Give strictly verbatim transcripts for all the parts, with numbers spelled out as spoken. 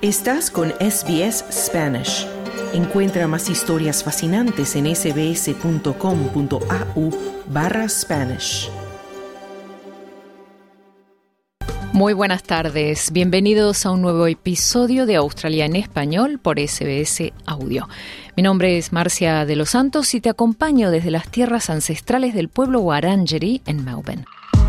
Estás con S B S Spanish. Encuentra más historias fascinantes en sbs.com.au barra Spanish. Muy buenas tardes. Bienvenidos a un nuevo episodio de Australia en Español por S B S Audio. Mi nombre es Marcia de los Santos y te acompaño desde las tierras ancestrales del pueblo Wurundjeri en Melbourne.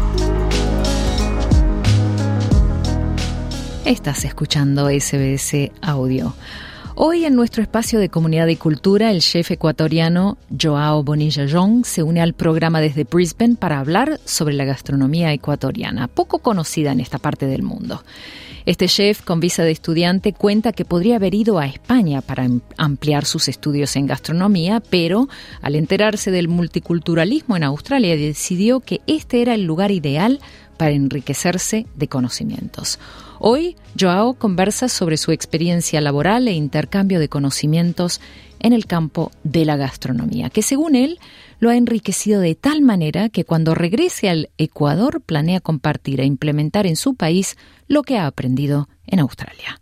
Estás escuchando S B S Audio. Hoy en nuestro espacio de comunidad y cultura, el chef ecuatoriano Joao Bonilla Young se une al programa desde Brisbane para hablar sobre la gastronomía ecuatoriana, poco conocida en esta parte del mundo. Este chef con visa de estudiante cuenta que podría haber ido a España para ampliar sus estudios en gastronomía, pero al enterarse del multiculturalismo en Australia decidió que este era el lugar ideal para enriquecerse de conocimientos. Hoy, Joao conversa sobre su experiencia laboral e intercambio de conocimientos en el campo de la gastronomía, que según él lo ha enriquecido de tal manera que cuando regrese al Ecuador planea compartir e implementar en su país lo que ha aprendido en Australia.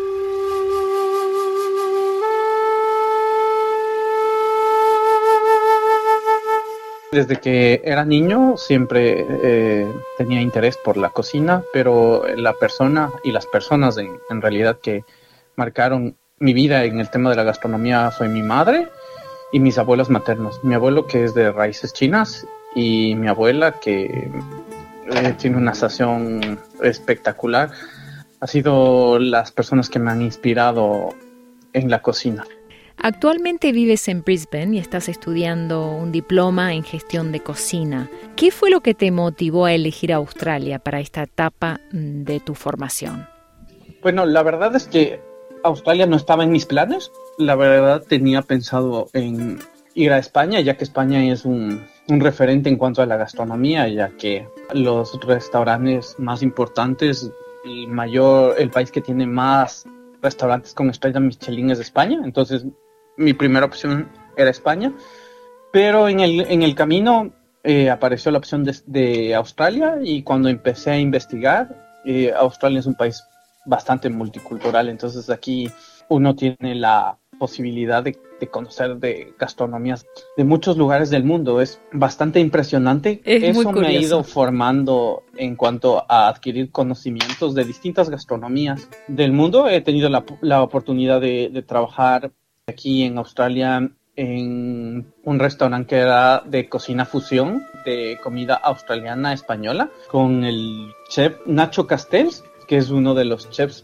Desde que era niño siempre eh, tenía interés por la cocina, pero la persona y las personas en, en realidad que marcaron mi vida en el tema de la gastronomía fue mi madre y mis abuelos maternos. Mi abuelo, que es de raíces chinas, y mi abuela, que eh, tiene una sazón espectacular, ha sido las personas que me han inspirado en la cocina. Actualmente vives en Brisbane y estás estudiando un diploma en gestión de cocina. ¿Qué fue lo que te motivó a elegir Australia para esta etapa de tu formación? Bueno, la verdad es que Australia no estaba en mis planes. La verdad tenía pensado en ir a España, ya que España es un, un referente en cuanto a la gastronomía, ya que los restaurantes más importantes, el mayor, el país que tiene más restaurantes con estrella Michelin es España. Entonces mi primera opción era España, pero en el, en el camino eh, apareció la opción de, de Australia, y cuando empecé a investigar, eh, Australia es un país bastante multicultural, entonces aquí uno tiene la posibilidad de, de conocer de gastronomías de muchos lugares del mundo. Es bastante impresionante. Es Eso muy me ha curioso. ido formando en cuanto a adquirir conocimientos de distintas gastronomías del mundo. He tenido la, la oportunidad de, de trabajar aquí en Australia en un restaurante que era de cocina fusión, de comida australiana española, con el chef Nacho Castells, que es uno de los chefs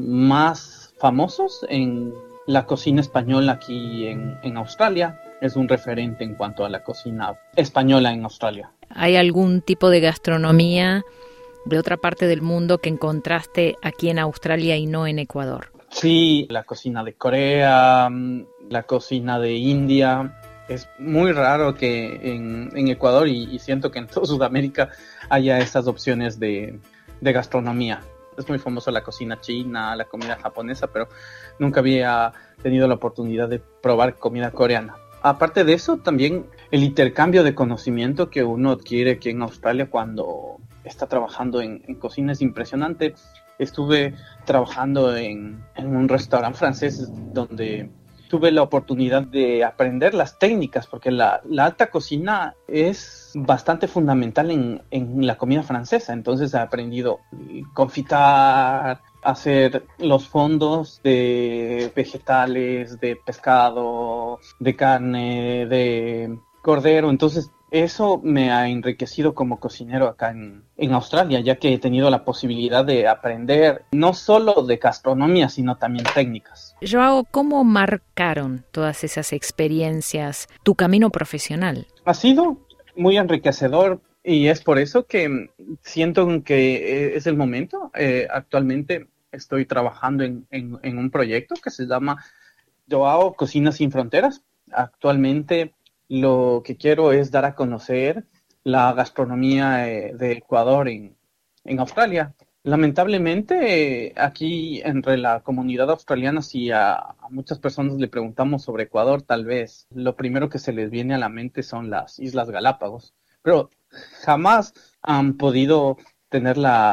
más famosos en la cocina española aquí en, en Australia. Es un referente en cuanto a la cocina española en Australia. ¿Hay algún tipo de gastronomía de otra parte del mundo que encontraste aquí en Australia y no en Ecuador? Sí, la cocina de Corea, la cocina de India. Es muy raro que en, en Ecuador y, y siento que en toda Sudamérica haya esas opciones de, de gastronomía. Es muy famosa la cocina china, la comida japonesa, pero nunca había tenido la oportunidad de probar comida coreana. Aparte de eso, también el intercambio de conocimiento que uno adquiere aquí en Australia cuando está trabajando en, en cocina es impresionante. Estuve trabajando en, en un restaurante francés donde tuve la oportunidad de aprender las técnicas, porque la, la alta cocina es bastante fundamental en, en la comida francesa. Entonces he aprendido a confitar, hacer los fondos de vegetales, de pescado, de carne, de cordero. Entonces eso me ha enriquecido como cocinero acá en, en Australia, ya que he tenido la posibilidad de aprender no solo de gastronomía, sino también técnicas. Joao, ¿cómo marcaron todas esas experiencias tu camino profesional? Ha sido muy enriquecedor y es por eso que siento que es el momento. Eh, actualmente estoy trabajando en, en, en un proyecto que se llama Joao Cocina Sin Fronteras. Actualmente lo que quiero es dar a conocer la gastronomía eh, de Ecuador en, en Australia. Lamentablemente, eh, aquí entre la comunidad australiana, si a, a muchas personas le preguntamos sobre Ecuador, tal vez lo primero que se les viene a la mente son las Islas Galápagos, pero jamás han podido tener la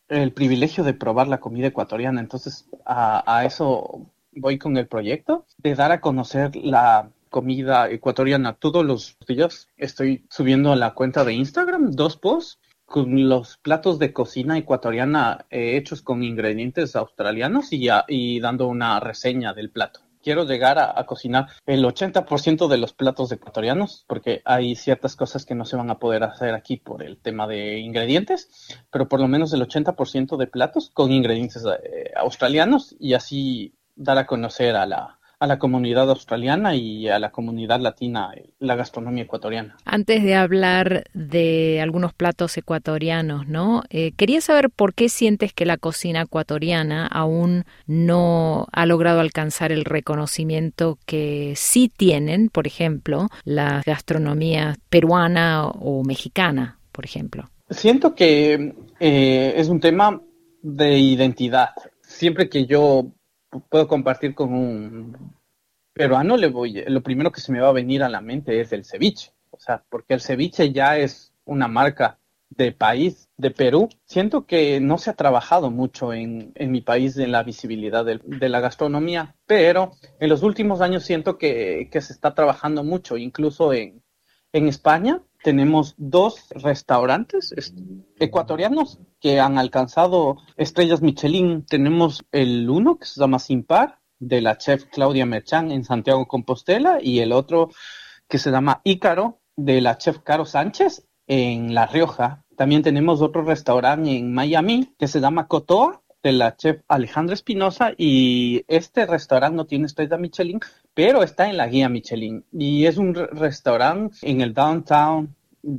el privilegio de probar la comida ecuatoriana. Entonces, a, a eso voy con el proyecto, de dar a conocer la comida ecuatoriana todos los días. Estoy subiendo a la cuenta de Instagram dos posts con los platos de cocina ecuatoriana eh, hechos con ingredientes australianos y, a, y dando una reseña del plato. Quiero llegar a, a cocinar el ochenta por ciento de los platos ecuatorianos, porque hay ciertas cosas que no se van a poder hacer aquí por el tema de ingredientes, pero por lo menos el ochenta por ciento de platos con ingredientes eh, australianos, y así dar a conocer a la, a la comunidad australiana y a la comunidad latina la gastronomía ecuatoriana. Antes de hablar de algunos platos ecuatorianos, ¿no? Eh, quería saber por qué sientes que la cocina ecuatoriana aún no ha logrado alcanzar el reconocimiento que sí tienen, por ejemplo, la gastronomía peruana o mexicana, por ejemplo. Siento que eh, es un tema de identidad. Siempre que yo puedo compartir con un peruano, le voy, lo primero que se me va a venir a la mente es el ceviche. O sea, porque el ceviche ya es una marca de país, de Perú. Siento que no se ha trabajado mucho en, en mi país en la visibilidad de, de la gastronomía, pero en los últimos años siento que, que se está trabajando mucho. Incluso en, en España tenemos dos restaurantes ecuatorianos que han alcanzado estrellas Michelin. Tenemos el uno que se llama Sin Par, de la chef Claudia Merchán en Santiago Compostela, y el otro que se llama Ícaro, de la chef Caro Sánchez en La Rioja. También tenemos otro restaurante en Miami que se llama Cotoa, de la chef Alejandra Espinosa, y este restaurante no tiene estrella Michelin, pero está en la guía Michelin, y es un re- restaurante en el downtown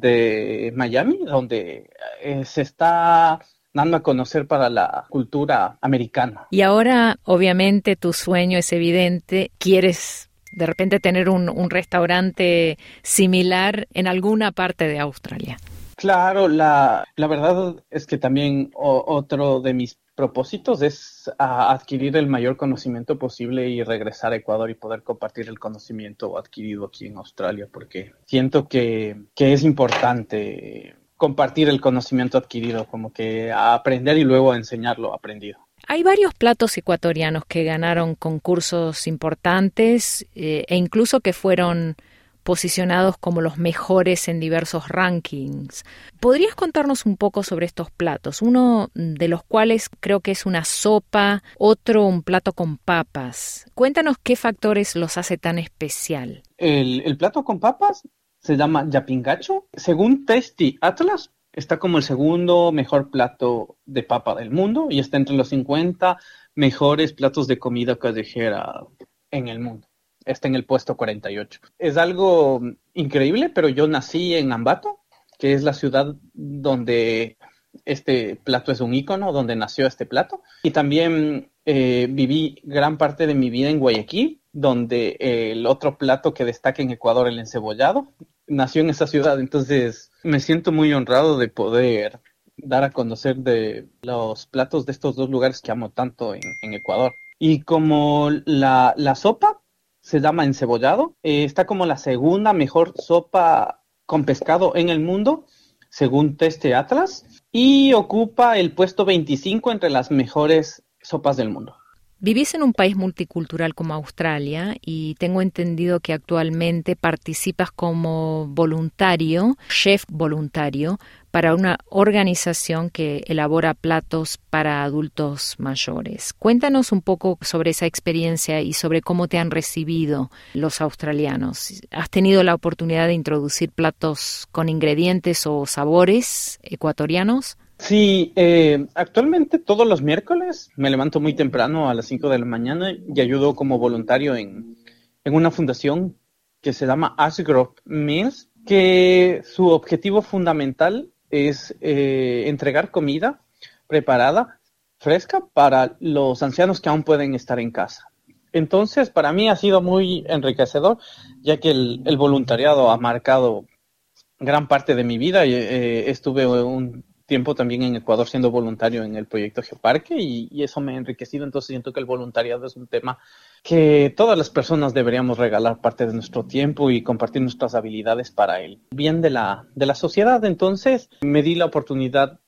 de Miami, donde eh, se está dando a conocer para la cultura americana. Y ahora, obviamente, tu sueño es evidente, quieres de repente tener un, un restaurante similar en alguna parte de Australia. Claro, la, la verdad es que también o, otro de mis propósitos es a, adquirir el mayor conocimiento posible y regresar a Ecuador y poder compartir el conocimiento adquirido aquí en Australia, porque siento que, que es importante compartir el conocimiento adquirido, como que aprender y luego enseñar lo aprendido. Hay varios platos ecuatorianos que ganaron concursos importantes eh, e incluso que fueron posicionados como los mejores en diversos rankings. ¿Podrías contarnos un poco sobre estos platos? Uno de los cuales creo que es una sopa, otro un plato con papas. Cuéntanos qué factores los hace tan especial. El, el plato con papas se llama yapingacho. Según Tasty Atlas, está como el segundo mejor plato de papa del mundo y está entre los cincuenta mejores platos de comida callejera en el mundo. Está en el puesto cuarenta y ocho. Es algo increíble, pero yo nací en Ambato, que es la ciudad donde este plato es un ícono, donde nació este plato. Y también eh, viví gran parte de mi vida en Guayaquil, donde eh, el otro plato que destaca en Ecuador, el encebollado, nació en esa ciudad. Entonces me siento muy honrado de poder dar a conocer de los platos de estos dos lugares que amo tanto en, en Ecuador. Y como la, la sopa se llama encebollado, eh, está como la segunda mejor sopa con pescado en el mundo, según Tasty Atlas, y ocupa el puesto veinticinco entre las mejores sopas del mundo. Vivís en un país multicultural como Australia y tengo entendido que actualmente participas como voluntario, chef voluntario, para una organización que elabora platos para adultos mayores. Cuéntanos un poco sobre esa experiencia y sobre cómo te han recibido los australianos. ¿Has tenido la oportunidad de introducir platos con ingredientes o sabores ecuatorianos? Sí, eh, actualmente todos los miércoles me levanto muy temprano a las cinco de la mañana y ayudo como voluntario en, en una fundación que se llama Ashgrove Meals, que su objetivo fundamental es eh, entregar comida preparada, fresca, para los ancianos que aún pueden estar en casa. Entonces, para mí ha sido muy enriquecedor, ya que el, el voluntariado ha marcado gran parte de mi vida. Eh, estuve un tiempo también en Ecuador siendo voluntario en el proyecto Geoparque y, y eso me ha enriquecido. Entonces siento que el voluntariado es un tema que todas las personas deberíamos regalar parte de nuestro tiempo y compartir nuestras habilidades para el bien de la, de la sociedad. Entonces me di la oportunidad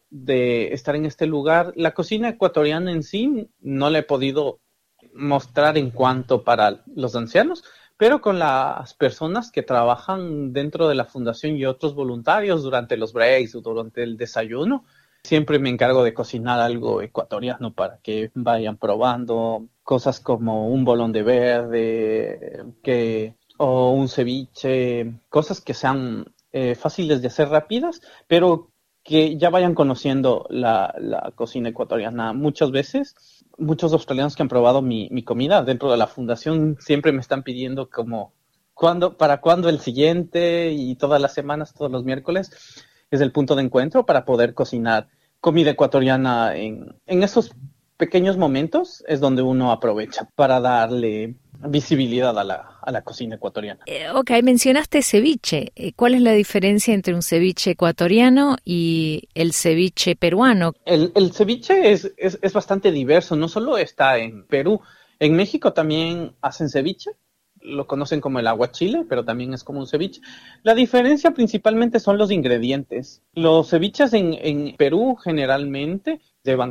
de estar en este lugar. La cocina ecuatoriana en sí no la he podido mostrar en cuanto para los ancianos, pero con las personas que trabajan dentro de la fundación y otros voluntarios durante los breaks o durante el desayuno, siempre me encargo de cocinar algo ecuatoriano para que vayan probando cosas como un bolón de verde, que, o un ceviche, cosas que sean eh, fáciles de hacer rápidas, pero que ya vayan conociendo la, la cocina ecuatoriana. Muchas veces, muchos australianos que han probado mi, mi comida dentro de la fundación siempre me están pidiendo como, ¿cuándo, para cuándo el siguiente? Y todas las semanas, todos los miércoles, es el punto de encuentro para poder cocinar comida ecuatoriana en, en esos pequeños momentos. Es donde uno aprovecha para darle visibilidad a la, a la cocina ecuatoriana. Eh, ok, mencionaste ceviche. ¿Cuál es la diferencia entre un ceviche ecuatoriano y el ceviche peruano? El, el ceviche es, es, es bastante diverso, no solo está en Perú. En México también hacen ceviche. Lo conocen como el aguachile, pero también es como un ceviche. La diferencia principalmente son los ingredientes. Los ceviches en, en Perú generalmente llevan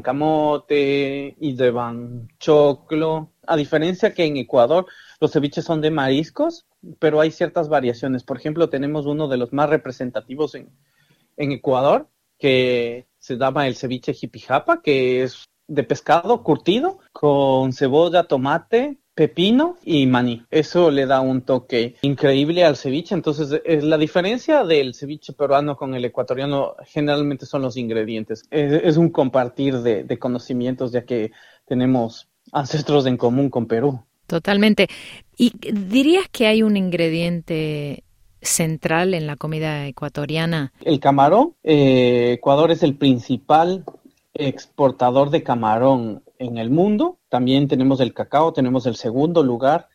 camote y llevan choclo, a diferencia que en Ecuador los ceviches son de mariscos, pero hay ciertas variaciones. Por ejemplo, tenemos uno de los más representativos en, en Ecuador, que se llama el ceviche jipijapa, que es de pescado curtido con cebolla, tomate, pepino y maní. Eso le da un toque increíble al ceviche. Entonces, es la diferencia del ceviche peruano con el ecuatoriano generalmente son los ingredientes. Es, es un compartir de, de conocimientos, ya que tenemos ancestros en común con Perú. Totalmente. ¿Y dirías que hay un ingrediente central en la comida ecuatoriana? El camarón. Eh, Ecuador es el principal exportador de camarón en el mundo. También tenemos el cacao, tenemos el segundo lugar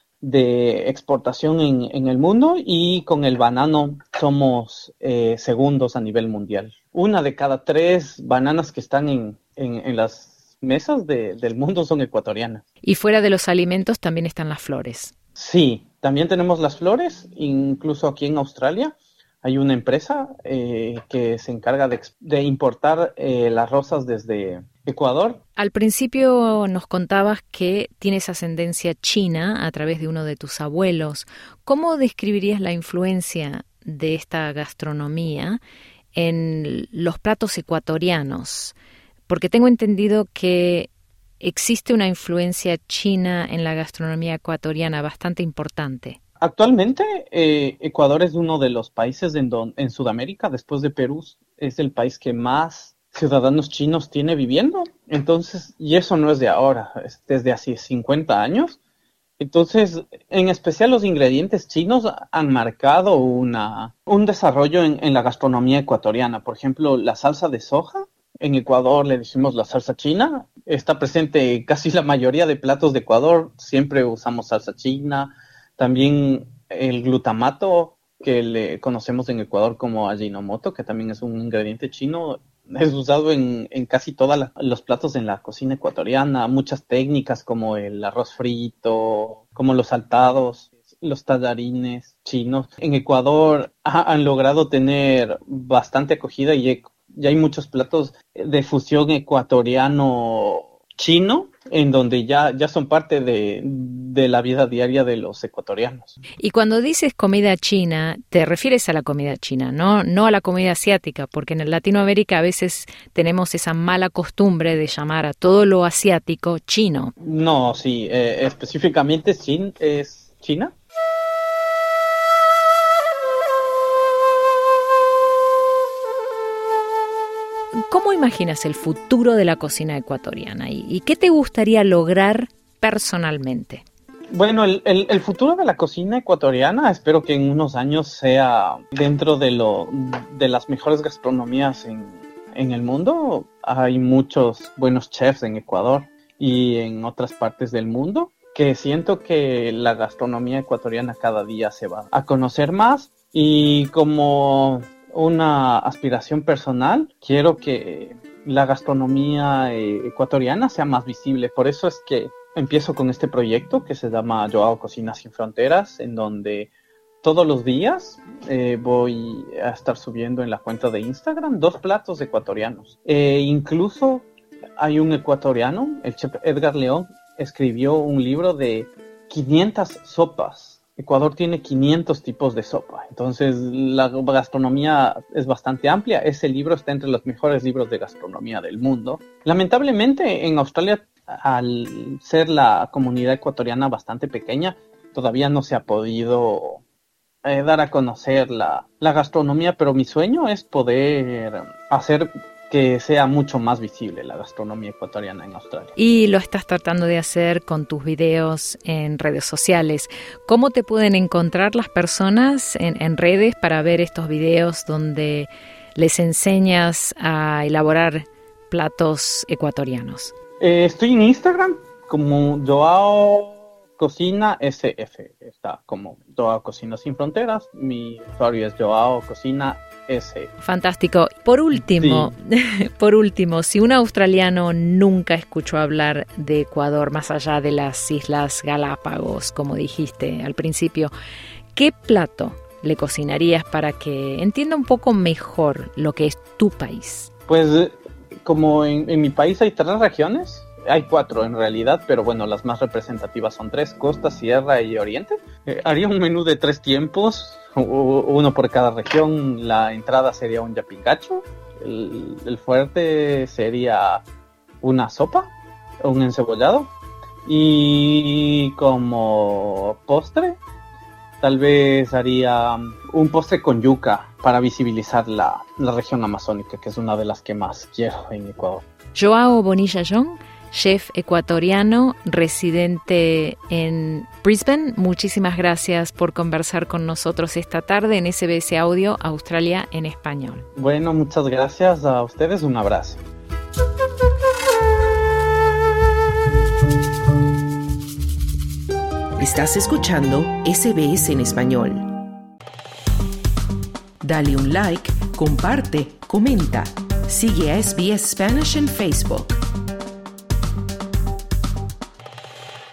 de exportación en, en el mundo, y con el banano somos eh, segundos a nivel mundial. Una de cada tres bananas que están en, en, en las mesas de, del mundo son ecuatorianas. Y fuera de los alimentos también están las flores. Sí, también tenemos las flores, incluso aquí en Australia. Hay una empresa eh, que se encarga de, de importar eh, las rosas desde Ecuador. Al principio nos contabas que tienes ascendencia china a través de uno de tus abuelos. ¿Cómo describirías la influencia de esta gastronomía en los platos ecuatorianos? Porque tengo entendido que existe una influencia china en la gastronomía ecuatoriana bastante importante. Actualmente, eh, Ecuador es uno de los países en, don, en Sudamérica, después de Perú, es el país que más ciudadanos chinos tiene viviendo. Entonces, y eso no es de ahora, es desde hace cincuenta años. Entonces, en especial los ingredientes chinos han marcado una, un desarrollo en, en la gastronomía ecuatoriana. Por ejemplo, la salsa de soja. En Ecuador le decimos la salsa china. Está presente en casi la mayoría de platos de Ecuador. Siempre usamos salsa china. También el glutamato, que le conocemos en Ecuador como Ajinomoto, que también es un ingrediente chino, es usado en, en casi todos los platos en la cocina ecuatoriana. Muchas técnicas como el arroz frito, como los saltados, los tallarines chinos. En Ecuador ha, han logrado tener bastante acogida y, he, y hay muchos platos de fusión ecuatoriano-chino, en donde ya, ya son parte de, de la vida diaria de los ecuatorianos. Y cuando dices comida china, te refieres a la comida china, ¿no? No a la comida asiática, porque en Latinoamérica a veces tenemos esa mala costumbre de llamar a todo lo asiático chino. No, sí, eh, específicamente Chin, es China. ¿Cómo imaginas el futuro de la cocina ecuatoriana y, y qué te gustaría lograr personalmente? Bueno, el, el, el futuro de la cocina ecuatoriana espero que en unos años sea dentro de, lo, de las mejores gastronomías en, en el mundo. Hay muchos buenos chefs en Ecuador y en otras partes del mundo, que siento que la gastronomía ecuatoriana cada día se va a conocer más, y como una aspiración personal, quiero que la gastronomía eh, ecuatoriana sea más visible. Por eso es que empiezo con este proyecto que se llama Joao Cocina Sin Fronteras, en donde todos los días eh, voy a estar subiendo en la cuenta de Instagram dos platos ecuatorianos. Eh, incluso hay un ecuatoriano, el chef Edgar León, escribió un libro de quinientas sopas. Ecuador tiene quinientos tipos de sopa, entonces la gastronomía es bastante amplia. Ese libro está entre los mejores libros de gastronomía del mundo. Lamentablemente en Australia, al ser la comunidad ecuatoriana bastante pequeña, todavía no se ha podido eh, dar a conocer la, la gastronomía, pero mi sueño es poder hacer que sea mucho más visible la gastronomía ecuatoriana en Australia. Y lo estás tratando de hacer con tus videos en redes sociales. ¿Cómo te pueden encontrar las personas en, en redes para ver estos videos donde les enseñas a elaborar platos ecuatorianos? Eh, estoy en Instagram como Joao Cocina S F. Está como Joao Cocina Sin Fronteras. Mi usuario es Joao Cocina S. Fantástico. Por último, sí. por último, si un australiano nunca escuchó hablar de Ecuador más allá de las Islas Galápagos, como dijiste al principio, ¿qué plato le cocinarías para que entienda un poco mejor lo que es tu país? Pues como en, en mi país hay tres regiones, hay cuatro en realidad, pero bueno, las más representativas son tres: costa, sierra y oriente. Eh, haría un menú de tres tiempos, uno por cada región. La entrada sería un yapingacho, el, el fuerte sería una sopa, un encebollado, y como postre tal vez haría un postre con yuca para visibilizar la, la región amazónica, que es una de las que más quiero en Ecuador. Joao Bonilla Young, chef ecuatoriano residente en Brisbane, muchísimas gracias por conversar con nosotros esta tarde en S B S Audio Australia en Español. Bueno, muchas gracias a ustedes, un abrazo. Estás escuchando S B S en español. Dale un like, comparte, comenta. Sigue a S B S Spanish en Facebook.